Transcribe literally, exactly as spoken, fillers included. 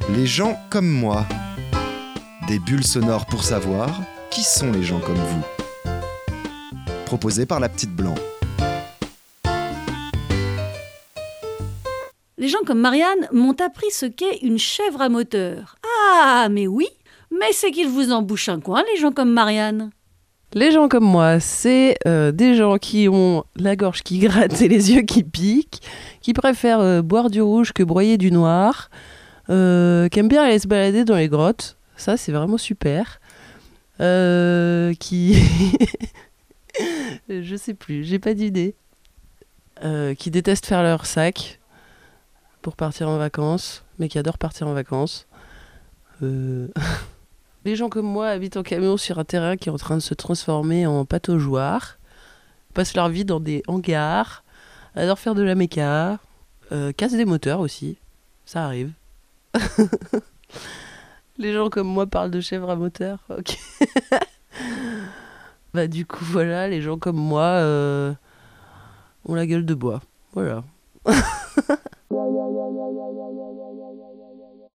Les gens comme moi. Des bulles sonores pour savoir qui sont les gens comme vous. Proposé par la petite Blanc. Les gens comme Marianne m'ont appris ce qu'est une chèvre à moteur. Ah, mais oui, mais c'est qu'ils vous en bouchent un coin, les gens comme Marianne. Les gens comme moi, c'est euh, des gens qui ont la gorge qui gratte et les yeux qui piquent, qui préfèrent euh, boire du rouge que broyer du noir, euh, qui aiment bien aller se balader dans les grottes. Ça, c'est vraiment super. Euh, qui... Je sais plus, j'ai pas d'idée. Euh, qui détestent faire leur sac pour partir en vacances, mais qui adorent partir en vacances. Euh... Les gens comme moi habitent en camion sur un terrain qui est en train de se transformer en pataugeoire, passent leur vie dans des hangars, adorent faire de la méca, euh, cassent des moteurs aussi, ça arrive. Les gens comme moi parlent de chèvres à moteur, ok. Bah du coup voilà, les gens comme moi euh, ont la gueule de bois, voilà.